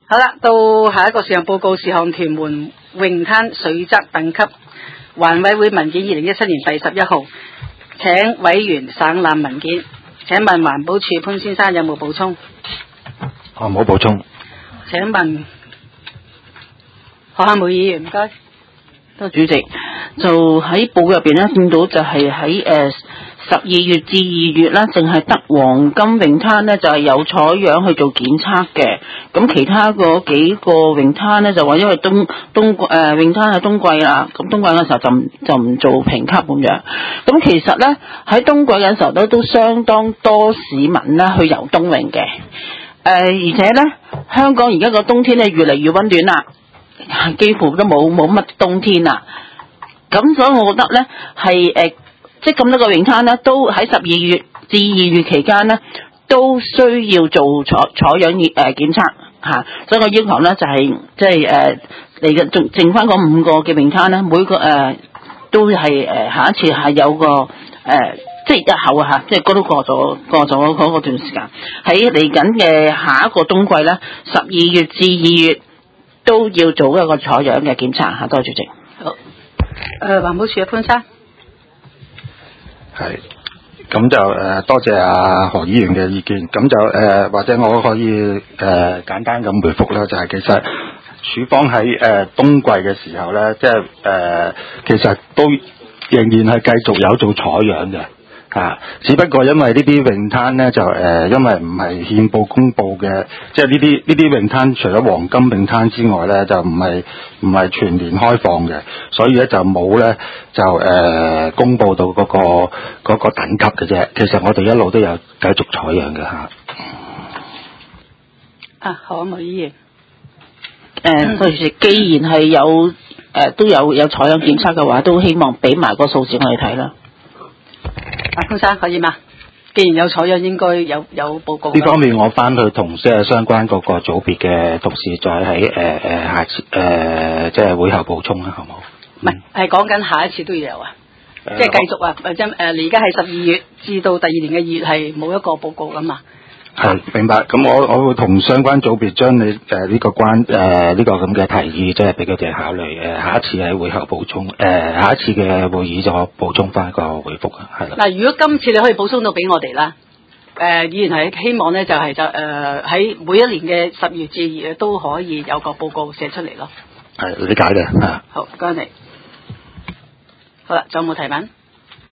好啦，到下一個事項報告，事項屯門泳灘水質等級環委會文件2017年第11號，請委員省覽文件。請問環保署潘先生有冇補充？ 我冇補充。 請問何漢梅議員，唔該。 多主席，就喺報告入邊咧，見到就係喺12月至2月啦，淨係得黃金泳灘咧就係有採樣去做檢測嘅，咁其他嗰幾個泳灘咧就話因為泳灘係冬季啦，咁冬季嘅時候就唔做評級咁樣。咁其實咧喺冬季嘅時候都相當多市民咧去游冬泳嘅，而且咧香港而家個冬天咧越嚟越溫暖啦。幾乎都冇乜冬天啦，咁所以我覺得咧係即係咁多個泳灘咧，都喺12月至2月期間咧，都需要做採樣檢測嚇，所以我要求咧就係即係嚟嘅仲剩翻嗰5個嘅泳灘咧，每個都係下一次係有個即係日後嚇，即係都過咗嗰個段時間，喺嚟緊嘅下一個冬季咧，12月至2月。都要做一個採樣嘅檢查嚇，多謝主席。 好，環保署嘅潘生。 係，咁就多謝何議員嘅意見。咁就或者我可以簡單咁回覆啦，就係、其實署方喺冬季嘅時候咧，即係其實都仍然係繼續有做採樣嘅。只不過因為呢啲泳灘咧就因為唔係憲報公佈嘅，即係呢啲泳灘除咗黃金泳灘之外咧，就唔係全年開放嘅，所以咧就冇咧就公佈到嗰個等級嘅啫。其實我哋一路都有繼續採樣嘅嚇。 好啊，梅議員。 多謝。既然係有都有採樣檢測嘅話，都希望俾埋個數字我哋睇啦。 潘生可以嘛？既然有採樣，應該有報告。 呢方面我翻去同即係相關嗰個組別嘅同事再喺下次即係會後補充啦，好唔好？ 唔係講緊下一次都要有啊，即係繼續啊，或者而家係12月至到第二年嘅2月係冇一個報告噶嘛。 係明白，咁我會同相關組別將你呢個呢個咁嘅提議，即係俾佢哋考慮。下一次喺會後補充，下一次嘅會議就補充翻個回覆啊，係啦。嗱， 如果今次你可以補充到俾我哋啦，議員係希望咧就係喺每一年嘅10月至2月都可以有個報告寫出嚟咯。 係理解嘅， 好，唔該你。好啦，仲有冇提問？